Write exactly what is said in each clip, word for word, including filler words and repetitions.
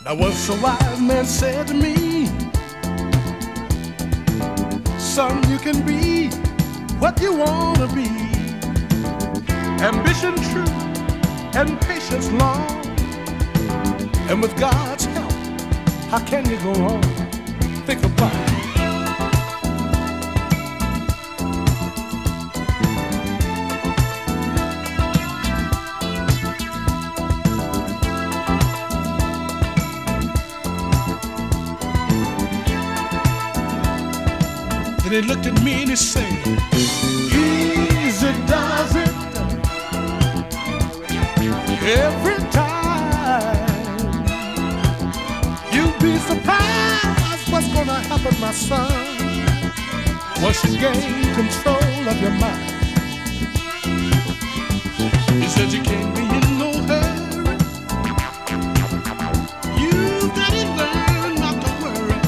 Now once a wise man said to me, son, you can be what you want to be. Ambition true and patience long. And with God's help, how can you go wrong? Think about it. Then he looked at me and he said, easy does it every time. You'll be surprised what's gonna happen, my son, once you gain control of your mind. He said you can't be in no hurry. You gotta learn not to worry.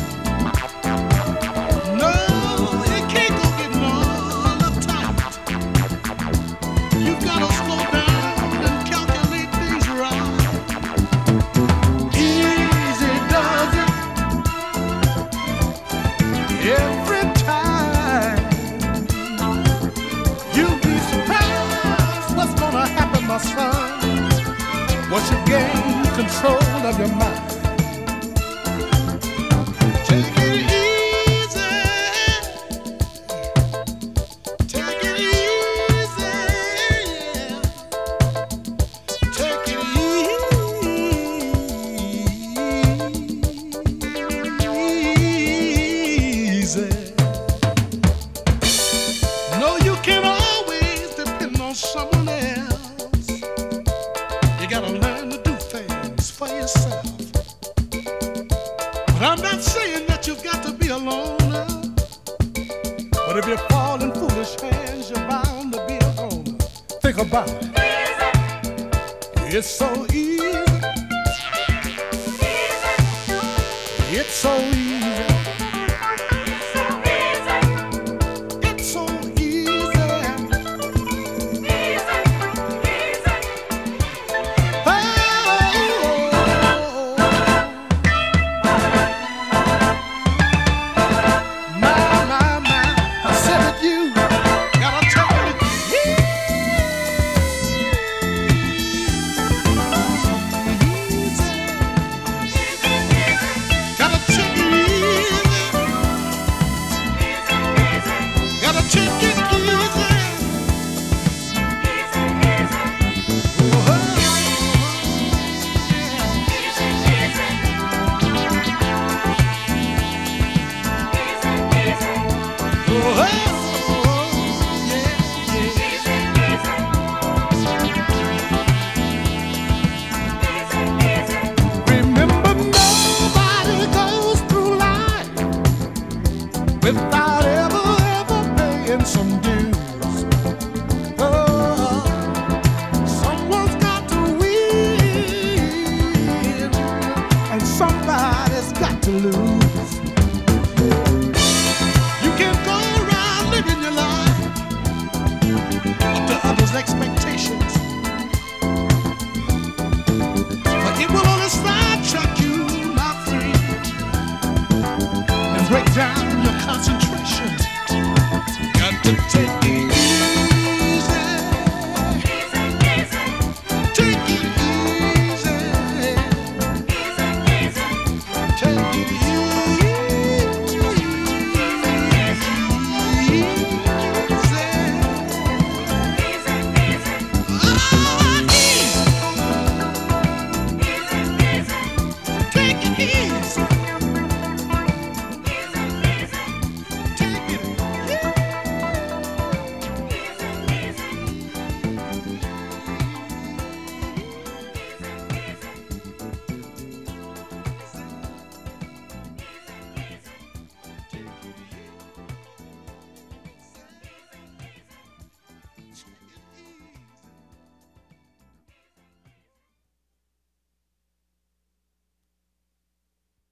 No, it can't go getting all uptight. You gotta slow down and calculate things right. Easy does it every time. You'll be surprised what's gonna happen, my son, once you gain control of your mind. Take it easy. Take it easy. Yeah. Take it easy. No, you can't always depend on someone else. You gotta learn to do things for yourself. But I'm not saying that you've got to be a loner. But if you fall in foolish hands, you're bound to be a goner. Think about it. It's so easy. It's so easy.